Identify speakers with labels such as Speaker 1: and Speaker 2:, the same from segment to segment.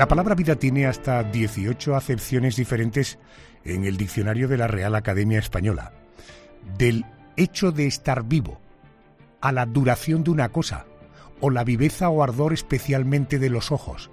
Speaker 1: La palabra vida tiene hasta 18 acepciones diferentes en el diccionario de la Real Academia Española. Del hecho de estar vivo, a la duración de una cosa, o la viveza o ardor especialmente de los ojos.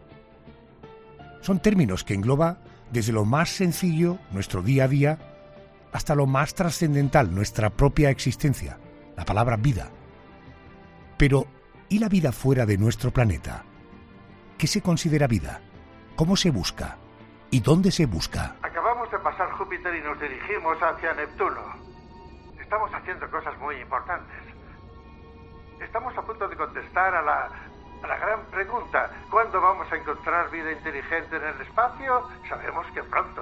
Speaker 1: Son términos que engloba desde lo más sencillo, nuestro día a día, hasta lo más trascendental, nuestra propia existencia, la palabra vida. Pero, ¿y la vida fuera de nuestro planeta? ¿Qué se considera vida? ¿Cómo se busca? ¿Y dónde se busca?
Speaker 2: Acabamos de pasar Júpiter y nos dirigimos hacia Neptuno. Estamos haciendo cosas muy importantes. Estamos a punto de contestar a la gran pregunta. ¿Cuándo vamos a encontrar vida inteligente en el espacio? Sabemos que pronto.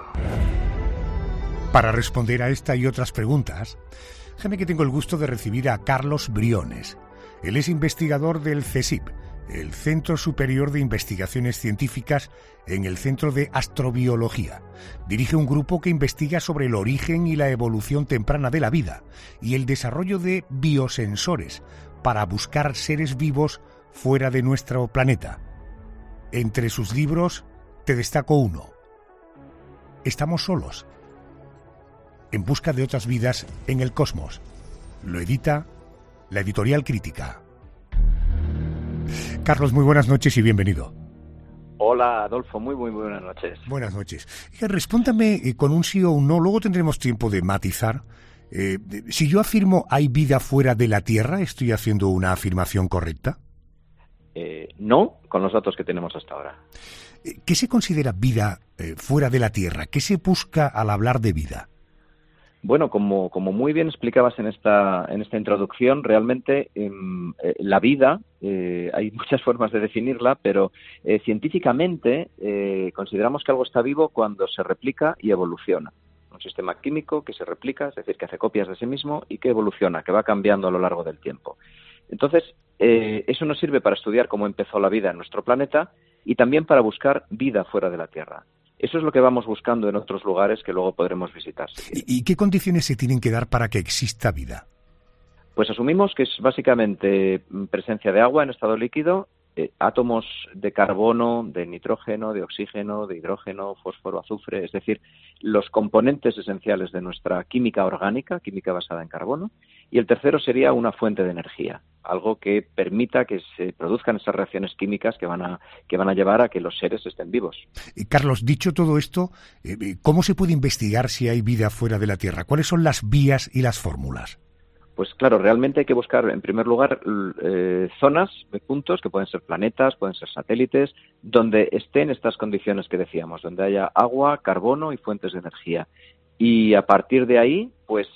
Speaker 1: Para responder a esta y otras preguntas, déjame que tengo el gusto de recibir a Carlos Briones. Él es investigador del CSIC, el Centro Superior de Investigaciones Científicas en el Centro de Astrobiología. Dirige un grupo que investiga sobre el origen y la evolución temprana de la vida y el desarrollo de biosensores para buscar seres vivos fuera de nuestro planeta. Entre sus libros te destaco uno: Estamos solos, en busca de otras vidas en el cosmos. Lo edita la Editorial Crítica. Carlos, muy buenas noches y bienvenido.
Speaker 3: Hola, Adolfo, muy buenas noches.
Speaker 1: Buenas noches. Respóndame con un sí o un no, luego tendremos tiempo de matizar. Si yo afirmo hay vida fuera de la Tierra, ¿estoy haciendo una afirmación correcta?
Speaker 3: No, con los datos que tenemos hasta ahora.
Speaker 1: ¿Qué se considera vida fuera de la Tierra? ¿Qué se busca al hablar de vida?
Speaker 3: Bueno, como muy bien explicabas en esta introducción, realmente la vida, hay muchas formas de definirla, pero científicamente consideramos que algo está vivo cuando se replica y evoluciona. Un sistema químico que se replica, es decir, que hace copias de sí mismo y que evoluciona, que va cambiando a lo largo del tiempo. Entonces, eso nos sirve para estudiar cómo empezó la vida en nuestro planeta y también para buscar vida fuera de la Tierra. Eso es lo que vamos buscando en otros lugares que luego podremos visitar.
Speaker 1: ¿Y qué condiciones se tienen que dar para que exista vida?
Speaker 3: Pues asumimos que es básicamente presencia de agua en estado líquido, átomos de carbono, de nitrógeno, de oxígeno, de hidrógeno, fósforo, azufre, es decir, los componentes esenciales de nuestra química orgánica, química basada en carbono. Y el tercero sería una fuente de energía, algo que permita que se produzcan esas reacciones químicas que van a llevar a que los seres estén vivos.
Speaker 1: Carlos, dicho todo esto, ¿cómo se puede investigar si hay vida fuera de la Tierra? ¿Cuáles son las vías y las fórmulas?
Speaker 3: Pues claro, realmente hay que buscar, en primer lugar, zonas de puntos, que pueden ser planetas, pueden ser satélites, donde estén estas condiciones que decíamos, donde haya agua, carbono y fuentes de energía. Y a partir de ahí, pues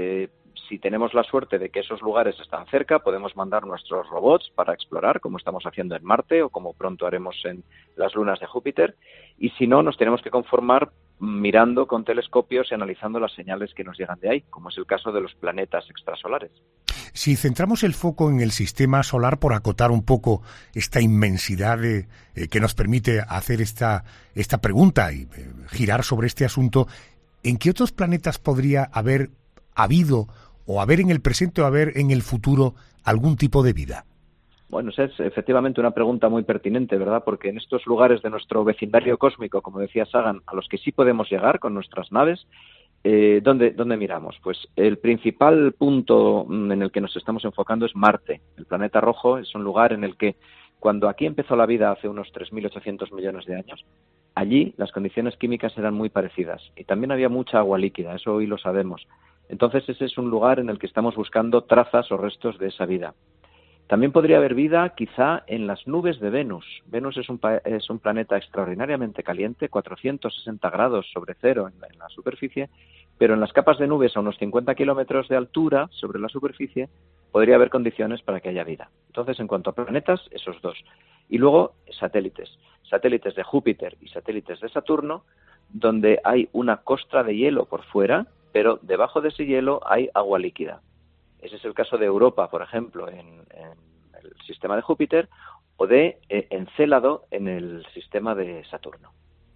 Speaker 3: si tenemos la suerte de que esos lugares están cerca, podemos mandar nuestros robots para explorar, como estamos haciendo en Marte o como pronto haremos en las lunas de Júpiter. Y si no, nos tenemos que conformar mirando con telescopios y analizando las señales que nos llegan de ahí, como es el caso de los planetas extrasolares.
Speaker 1: Si centramos el foco en el sistema solar, por acotar un poco esta inmensidad que nos permite hacer esta pregunta y girar sobre este asunto, ¿en qué otros planetas podría haber habido o haber en el presente o haber en el futuro algún tipo de vida?
Speaker 3: Bueno, esa es efectivamente una pregunta muy pertinente, ¿verdad? Porque en estos lugares de nuestro vecindario cósmico, como decía Sagan, a los que sí podemos llegar con nuestras naves, ¿dónde miramos? Pues el principal punto en el que nos estamos enfocando es Marte. El planeta rojo es un lugar en el que, cuando aquí empezó la vida hace unos 3.800 millones de años, allí las condiciones químicas eran muy parecidas y también había mucha agua líquida, eso hoy lo sabemos. Entonces ese es un lugar en el que estamos buscando trazas o restos de esa vida. También podría haber vida quizá en las nubes de Venus. Venus es un planeta extraordinariamente caliente, 460 grados sobre cero en la superficie, pero en las capas de nubes a unos 50 kilómetros de altura sobre la superficie podría haber condiciones para que haya vida. Entonces, en cuanto a planetas, esos dos. Y luego satélites de Júpiter y satélites de Saturno, donde hay una costra de hielo por fuera, pero debajo de ese hielo hay agua líquida. Ese es el caso de Europa, por ejemplo, en el sistema de Júpiter, o de Encélado en el sistema de Saturno.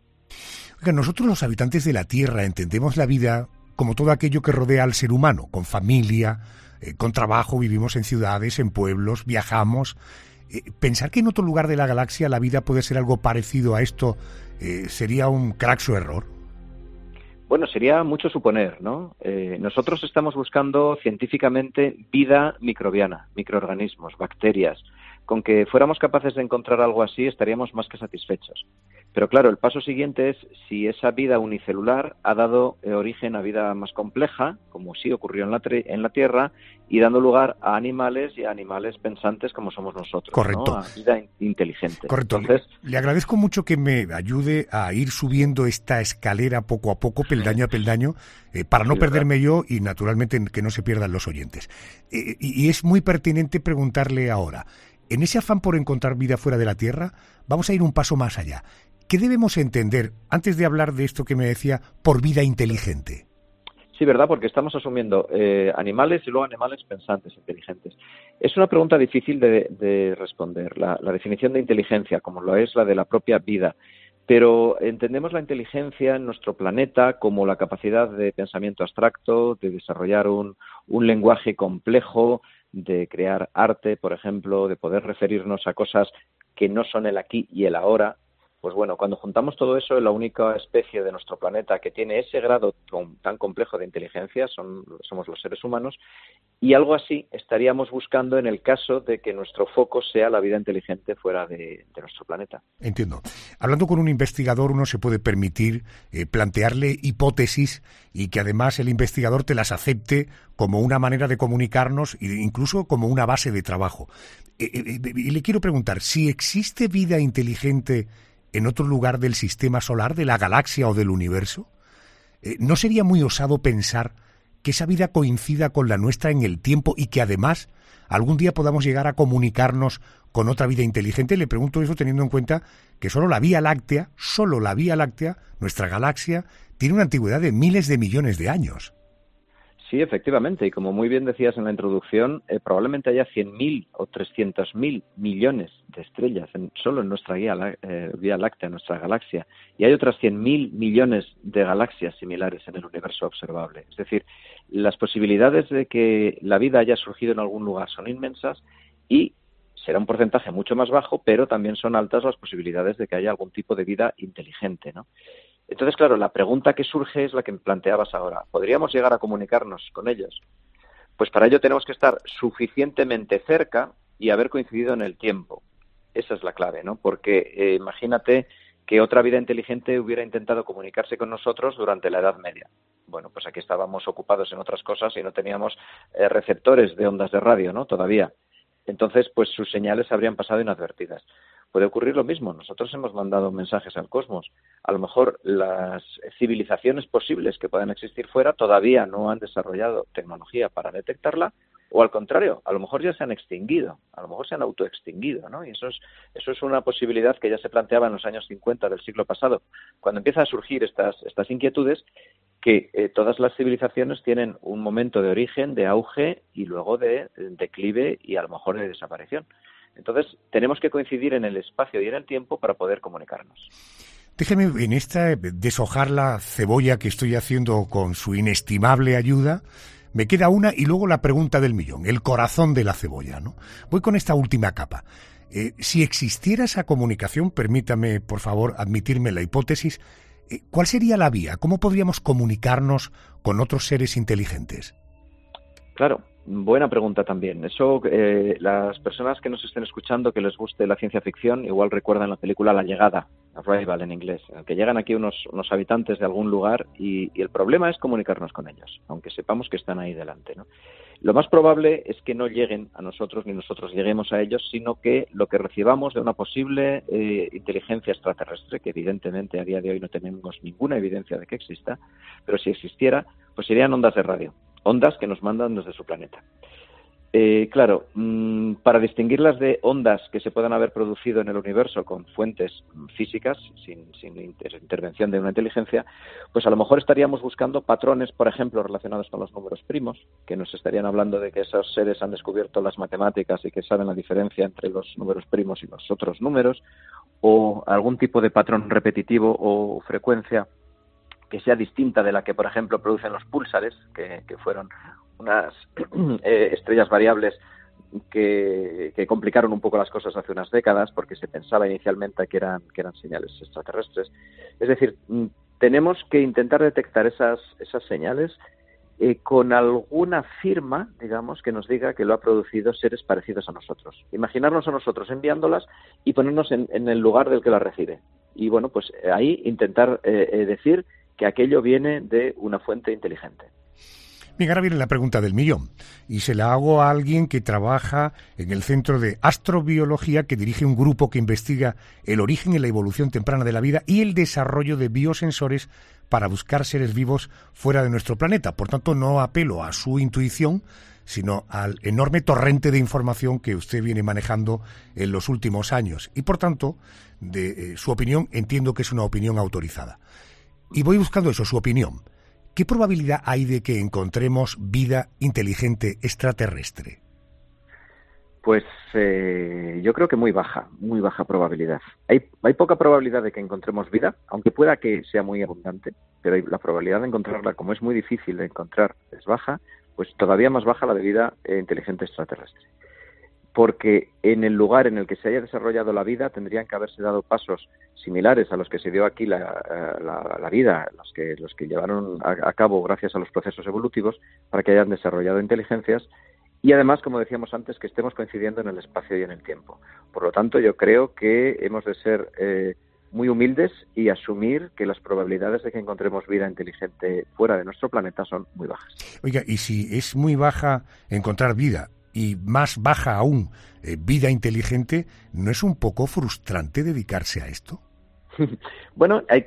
Speaker 1: Nosotros los habitantes de la Tierra entendemos la vida como todo aquello que rodea al ser humano, con familia, con trabajo, vivimos en ciudades, en pueblos, viajamos. ¿Pensar que en otro lugar de la galaxia la vida puede ser algo parecido a esto sería un craxo error?
Speaker 3: Bueno, sería mucho suponer, ¿no? Nosotros estamos buscando científicamente vida microbiana, microorganismos, bacterias. Con que fuéramos capaces de encontrar algo así estaríamos más que satisfechos. Pero claro, el paso siguiente es si esa vida unicelular ha dado origen a vida más compleja, como sí ocurrió en la Tierra, y dando lugar a animales y a animales pensantes como somos nosotros.
Speaker 1: Correcto.
Speaker 3: ¿No? A vida inteligente.
Speaker 1: Correcto.
Speaker 3: Entonces,
Speaker 1: le agradezco mucho que me ayude a ir subiendo esta escalera poco a poco, peldaño a peldaño, para no perderme yo y naturalmente que no se pierdan los oyentes. Y es muy pertinente preguntarle ahora, en ese afán por encontrar vida fuera de la Tierra, vamos a ir un paso más allá. ¿Qué debemos entender, antes de hablar de esto que me decía, por vida inteligente?
Speaker 3: Sí, ¿verdad? Porque estamos asumiendo animales y luego animales pensantes, inteligentes. Es una pregunta difícil de responder. La definición de inteligencia, como lo es la de la propia vida. Pero entendemos la inteligencia en nuestro planeta como la capacidad de pensamiento abstracto, de desarrollar un lenguaje complejo, de crear arte, por ejemplo, de poder referirnos a cosas que no son el aquí y el ahora. Pues bueno, cuando juntamos todo eso, la única especie de nuestro planeta que tiene ese grado tan complejo de inteligencia somos los seres humanos, y algo así estaríamos buscando en el caso de que nuestro foco sea la vida inteligente fuera de nuestro planeta.
Speaker 1: Entiendo. Hablando con un investigador, uno se puede permitir plantearle hipótesis y que además el investigador te las acepte como una manera de comunicarnos e incluso como una base de trabajo. Y le quiero preguntar, si existe vida inteligente en otro lugar del sistema solar, de la galaxia o del universo, ¿no sería muy osado pensar que esa vida coincida con la nuestra en el tiempo y que además algún día podamos llegar a comunicarnos con otra vida inteligente? Le pregunto eso teniendo en cuenta que solo la Vía Láctea, nuestra galaxia, tiene una antigüedad de miles de millones de años.
Speaker 3: Sí, efectivamente, y como muy bien decías en la introducción, probablemente haya 100.000 o 300.000 millones de estrellas solo en nuestra Vía Láctea, nuestra galaxia, y hay otras 100.000 millones de galaxias similares en el universo observable. Es decir, las posibilidades de que la vida haya surgido en algún lugar son inmensas y será un porcentaje mucho más bajo, pero también son altas las posibilidades de que haya algún tipo de vida inteligente, ¿no? Entonces, claro, la pregunta que surge es la que me planteabas ahora. ¿Podríamos llegar a comunicarnos con ellos? Pues para ello tenemos que estar suficientemente cerca y haber coincidido en el tiempo. Esa es la clave, ¿no? Porque imagínate que otra vida inteligente hubiera intentado comunicarse con nosotros durante la Edad Media. Bueno, pues aquí estábamos ocupados en otras cosas y no teníamos receptores de ondas de radio, ¿no? Todavía. Entonces, pues sus señales habrían pasado inadvertidas. Puede ocurrir lo mismo. Nosotros hemos mandado mensajes al cosmos. A lo mejor las civilizaciones posibles que puedan existir fuera todavía no han desarrollado tecnología para detectarla, o al contrario, a lo mejor ya se han extinguido, a lo mejor se han autoextinguido, ¿no? Y eso es una posibilidad que ya se planteaba en los años 50 del siglo pasado. Cuando empiezan a surgir estas inquietudes, que todas las civilizaciones tienen un momento de origen, de auge y luego de declive y a lo mejor de desaparición. Entonces, tenemos que coincidir en el espacio y en el tiempo para poder comunicarnos.
Speaker 1: Déjeme en esta deshojar la cebolla que estoy haciendo con su inestimable ayuda. Me queda una y luego la pregunta del millón, el corazón de la cebolla, ¿no? Voy con esta última capa. Si existiera esa comunicación, permítame, por favor, admitirme la hipótesis, ¿cuál sería la vía? ¿Cómo podríamos comunicarnos con otros seres inteligentes?
Speaker 3: Claro, buena pregunta también. Eso, las personas que nos estén escuchando que les guste la ciencia ficción, igual recuerdan la película La Llegada, Arrival en inglés, en el que llegan aquí unos habitantes de algún lugar y el problema es comunicarnos con ellos, aunque sepamos que están ahí delante, ¿no? Lo más probable es que no lleguen a nosotros ni nosotros lleguemos a ellos, sino que lo que recibamos de una posible inteligencia extraterrestre, que evidentemente a día de hoy no tenemos ninguna evidencia de que exista, pero si existiera, pues serían ondas de radio, ondas que nos mandan desde su planeta. Claro, para distinguirlas de ondas que se puedan haber producido en el universo con fuentes físicas, sin intervención de una inteligencia, pues a lo mejor estaríamos buscando patrones, por ejemplo, relacionados con los números primos, que nos estarían hablando de que esos seres han descubierto las matemáticas y que saben la diferencia entre los números primos y los otros números, o algún tipo de patrón repetitivo o frecuencia que sea distinta de la que, por ejemplo, producen los púlsares, que fueron unas estrellas variables que complicaron un poco las cosas hace unas décadas, porque se pensaba inicialmente que eran señales extraterrestres. Es decir, tenemos que intentar detectar esas señales con alguna firma, digamos, que nos diga que lo ha producido seres parecidos a nosotros. Imaginarnos a nosotros enviándolas y ponernos en el lugar del que las recibe. Y bueno, pues ahí intentar decir que aquello viene de una fuente inteligente.
Speaker 1: Bien, ahora viene la pregunta del millón, y se la hago a alguien que trabaja en el Centro de Astrobiología, que dirige un grupo que investiga el origen y la evolución temprana de la vida y el desarrollo de biosensores para buscar seres vivos fuera de nuestro planeta. Por tanto, no apelo a su intuición, sino al enorme torrente de información que usted viene manejando en los últimos años. Y, por tanto, de su opinión, entiendo que es una opinión autorizada. Y voy buscando eso, su opinión. ¿Qué probabilidad hay de que encontremos vida inteligente extraterrestre?
Speaker 3: Pues yo creo que muy baja probabilidad. Hay poca probabilidad de que encontremos vida, aunque pueda que sea muy abundante, pero la probabilidad de encontrarla, como es muy difícil de encontrar, es baja, pues todavía más baja la de vida inteligente extraterrestre. Porque en el lugar en el que se haya desarrollado la vida tendrían que haberse dado pasos similares a los que se dio aquí la vida, los que llevaron a cabo gracias a los procesos evolutivos, para que hayan desarrollado inteligencias y además, como decíamos antes, que estemos coincidiendo en el espacio y en el tiempo. Por lo tanto, yo creo que hemos de ser muy humildes y asumir que las probabilidades de que encontremos vida inteligente fuera de nuestro planeta son muy bajas.
Speaker 1: Oiga, y si es muy baja encontrar vida, y más baja aún vida inteligente, ¿no es un poco frustrante dedicarse a esto?
Speaker 3: Bueno, hay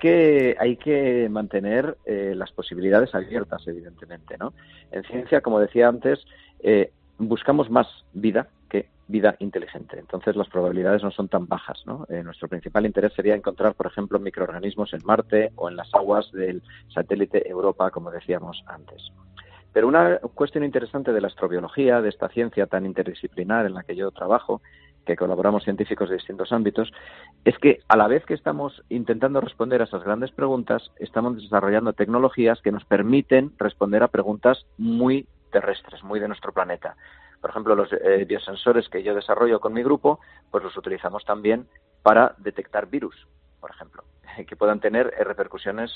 Speaker 3: que mantener las posibilidades abiertas, evidentemente, ¿no? En ciencia, como decía antes, buscamos más vida que vida inteligente. Entonces, las probabilidades no son tan bajas, ¿no? Nuestro principal interés sería encontrar, por ejemplo, microorganismos en Marte o en las aguas del satélite Europa, como decíamos antes. Pero una cuestión interesante de la astrobiología, de esta ciencia tan interdisciplinar en la que yo trabajo, que colaboramos científicos de distintos ámbitos, es que a la vez que estamos intentando responder a esas grandes preguntas, estamos desarrollando tecnologías que nos permiten responder a preguntas muy terrestres, muy de nuestro planeta. Por ejemplo, los biosensores que yo desarrollo con mi grupo, pues los utilizamos también para detectar virus, por ejemplo, que puedan tener repercusiones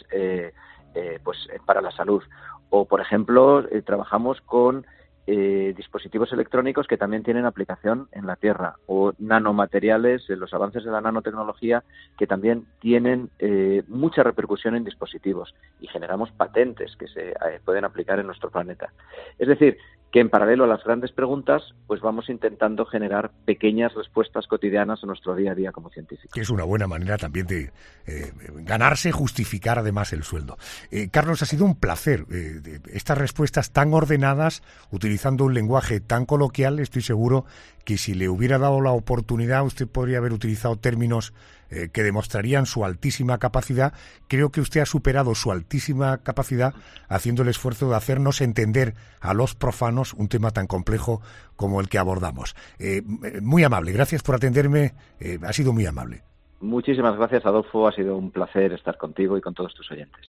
Speaker 3: para la salud. O, por ejemplo, trabajamos con dispositivos electrónicos que también tienen aplicación en la Tierra, o nanomateriales, los avances de la nanotecnología que también tienen mucha repercusión en dispositivos, y generamos patentes que se pueden aplicar en nuestro planeta. Es decir, que en paralelo a las grandes preguntas, pues vamos intentando generar pequeñas respuestas cotidianas a nuestro día a día como científicos.
Speaker 1: Que es una buena manera también de ganarse, justificar además el sueldo. Carlos, ha sido un placer. Estas respuestas tan ordenadas, utilizando un lenguaje tan coloquial, estoy seguro que si le hubiera dado la oportunidad, usted podría haber utilizado términos que demostrarían su altísima capacidad. Creo que usted ha superado su altísima capacidad haciendo el esfuerzo de hacernos entender a los profanos un tema tan complejo como el que abordamos. Muy amable, gracias por atenderme, ha sido muy amable.
Speaker 3: Muchísimas gracias, Adolfo, ha sido un placer estar contigo y con todos tus oyentes.